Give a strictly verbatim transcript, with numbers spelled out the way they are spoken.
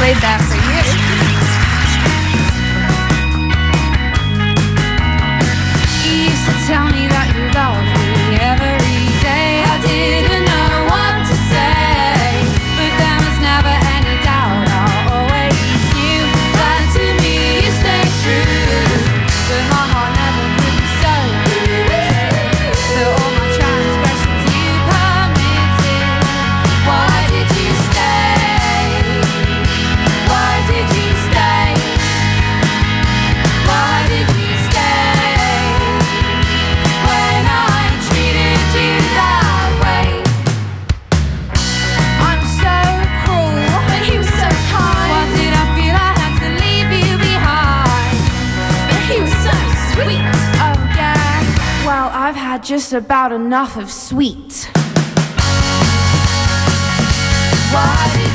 played that for you. You used to tell me that you loved me every day. I didn't know what to say, but there was never any doubt. I always knew that to me you stayed true, but my heart never could be so good. So all my transgressions you permitted. Why did you stay? Why did you stay? Why did you stay when I treated you that way? I'm so cruel, but he was so kind. Why did I feel I had to leave you behind? But he was so sweet. Oh yeah, well I've had just about enough of sweet. Why did